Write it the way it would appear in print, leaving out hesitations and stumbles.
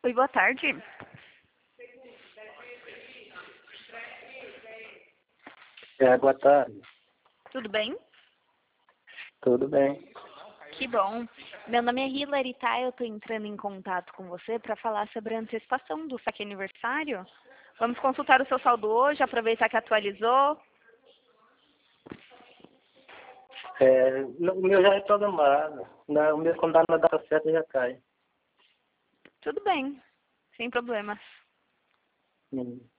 Oi, boa tarde. Boa tarde. Tudo bem? Tudo bem. Que bom. Meu nome é Hilary, tá? Eu tô entrando em contato com você para falar sobre a antecipação do saque aniversário. Vamos consultar o seu saldo hoje, aproveitar que atualizou. O meu já é programado. O meu, quando dá na data certa, já cai. Tudo bem, sem problemas. Hum.